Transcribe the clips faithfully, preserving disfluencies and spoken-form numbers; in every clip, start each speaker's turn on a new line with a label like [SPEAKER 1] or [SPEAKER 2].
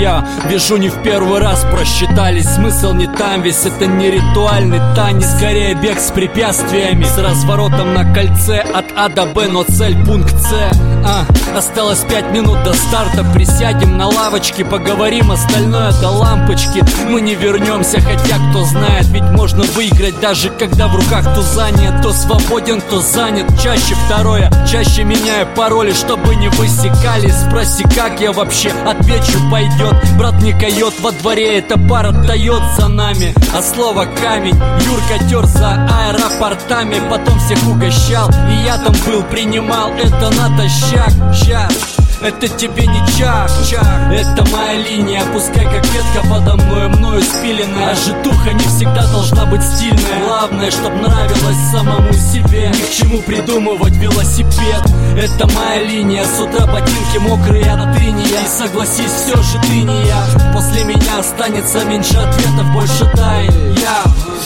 [SPEAKER 1] я вижу не в первый раз просчитались. Смысл не там весь, это не ритуальный танец, скорее бег с препятствиями, с разворотом на кольце от А до Б, но цель пункт С. а, Осталось пять минут до старта, присядем на лавочке, поговорим, остальное до лампочки. Мы не вернемся, хотя кто знает, ведь можно выиграть даже когда в руках туза нет. То свободен, то занят, чаще второе, чаще меняю пароли, чтобы не высекали. Спроси, как я вообще, отвечу, пойдет. Брат не койот, во дворе эта пара дает за нами, а слово камень. Юрка тер за аэропортами, потом всех угощал, и я там был, принимал это натощак. Ща, это тебе не чак-чак, это моя линия, пускай как ветка подо мной, мною спиленная. А житуха не всегда должна быть стильная, главное, чтоб нравилось самому себе. Ни к чему придумывать велосипед, это моя линия. С утра ботинки мокрые от иния, и согласись, все же ты не я. После меня останется меньше ответов, больше тайн. Я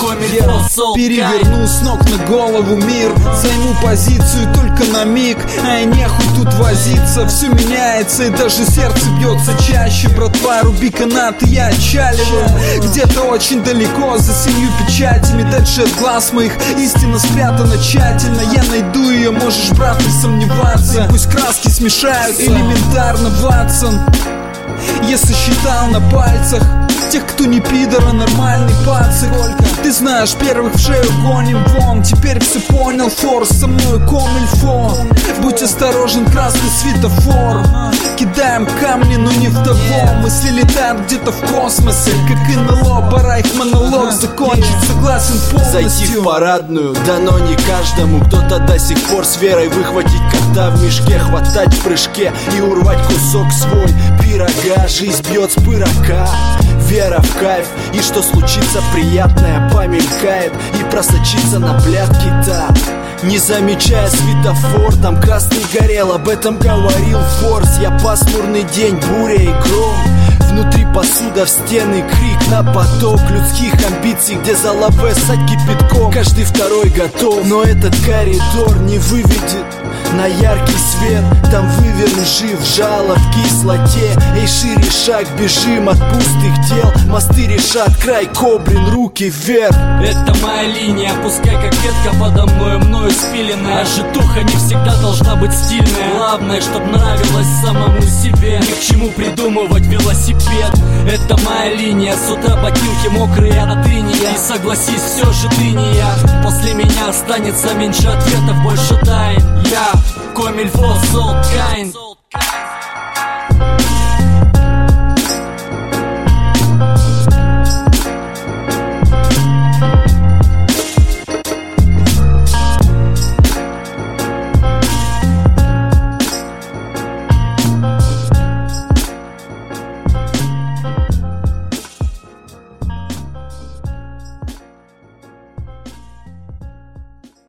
[SPEAKER 2] переверну с ног на голову мир, займу позицию только на миг, а и нехуй тут возиться. Все меняется и даже сердце бьется чаще. Братва, руби канаты, я отчаливаю. Где-то очень далеко, за семью печатями, дальше от глаз моих истина спрятана тщательно. Я найду ее, можешь, брат, не сомневаться. И пусть краски смешаются, элементарно, Ватсон. Если считал на пальцах тех, кто не пидор, а нормальный пацик. Ты знаешь, первых в шею гоним вон. Теперь все понял, форс, со мной комильфо. Будь осторожен, красный светофор. Кидаем камни, но не в того. Мысли летают где-то в космосе, как НЛО. Пора их монолог закончить, согласен полностью.
[SPEAKER 3] Зайти в парадную, дано не каждому. Кто-то до сих пор с верой выхватить кота в мешке, хватать в прыжке и урвать кусок свой пирога. Жизнь бьет с пырока, вера в кайф, и что случится приятное помелькает и просочится на плятки, да. Не замечая светофор, там красный горел, об этом говорил Форс. Я пасмурный день, буря и гром. Внутри посуда, в стены крик на поток людских амбиций, где за лаве ссать кипятком. Каждый второй готов, но этот коридор не выведет на яркий свет. Там выверн жив, жало в кислоте. Эй, шире шаг, бежим от пустых дел. Мосты решат, край кобрин, руки вверх.
[SPEAKER 1] Это моя линия, пускай как ветка подо мной, мною спиленная. А житуха не всегда должна быть стильная, главное, чтоб нравилось самому себе. Ни к чему придумывать велосипед, это моя линия. С утра ботинки мокрые от иния, и согласись, все же ты не я. После меня останется меньше ответов, больше тайн. Я комильфо, солт, кайн.